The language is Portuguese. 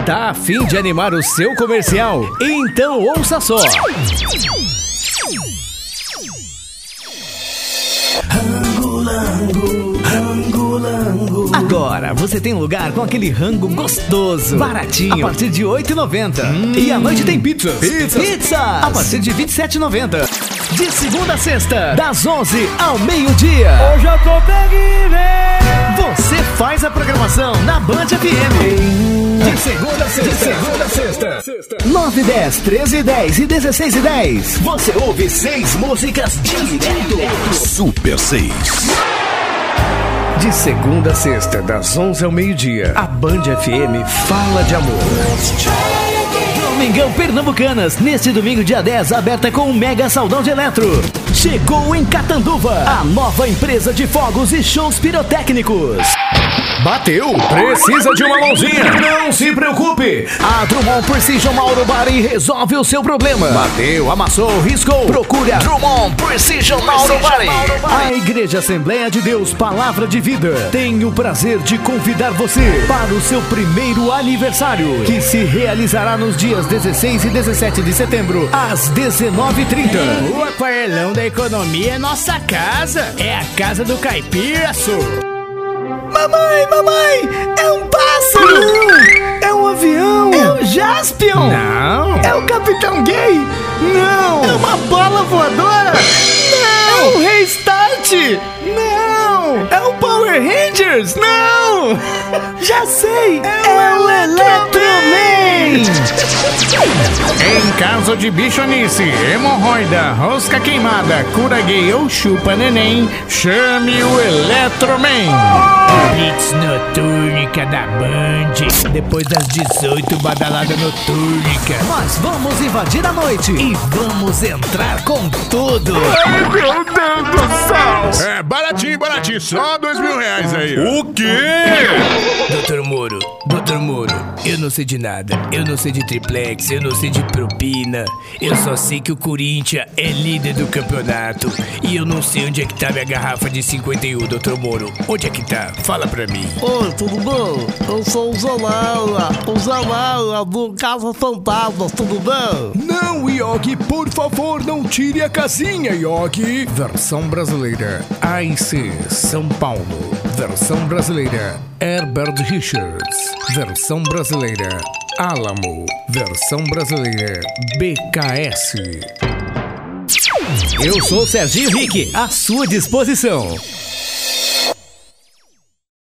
Tá a fim de animar o seu comercial? Então ouça só. Rango. Agora você tem lugar com aquele rango gostoso, baratinho, a partir de R$ 8,90. E à noite tem pizzas. A partir de R$ 27,90. De segunda a sexta, das 11 ao meio-dia. Hoje eu tô terrível. Você faz a programação na Band FM. De segunda a sexta. 9, 10, 13, 10 e 16 e 10. Você ouve 6 músicas direto. Super 6. De segunda a sexta, das 11 ao meio-dia, a Band FM fala de amor. Domingão Pernambucanas, neste domingo dia 10, aberta com um mega saldão de eletro. Chegou em Catanduva, a nova empresa de fogos e shows pirotécnicos. Bateu? Precisa de uma mãozinha? Não se preocupe! A Drummond Precision Mauro Bari resolve o seu problema. Bateu, amassou, riscou. Procure a Drummond Precision Mauro Bari. A Igreja Assembleia de Deus Palavra de Vida tem o prazer de convidar você para o seu primeiro aniversário, que se realizará nos dias 16 e 17 de setembro, às 19h30. O Aquarelão da Economia é nossa casa. É a casa do caipira, sou. Mamãe, é um pássaro! Não! É um avião! É o Jaspion! Não! É o Capitão Gay! Não! É uma bola voadora! Não! É um Restart! Não! É o Power Rangers! Não! Já sei! É o Eletroman! Em caso de bichonice, hemorroida, rosca queimada, cura gay ou chupa neném, chame o Eletroman. Blitz Notúrnica da Band. Depois das 18, badalada notúrnica. Nós vamos invadir a noite e vamos entrar com tudo. Ai, meu Deus do céu! É baratinho, só R$2.000 aí. O quê? Doutor Moro, eu não sei de nada. Eu não sei de triplex, eu não sei de propina. Eu só sei que o Corinthians é líder do campeonato. E eu não sei onde é que tá minha garrafa de 51, doutor Moro. Onde é que tá? Fala pra mim. Oi, tudo bem? Eu sou o Zanella do Casa Fantasma, tudo bem? Não, Yogi, por favor, não tire a casinha, Yogi. Versão brasileira, AIC São Paulo. Versão brasileira, Herbert Richards. Versão brasileira, Alamo. Versão brasileira, BKS. Eu sou o Serginho Rick, à sua disposição.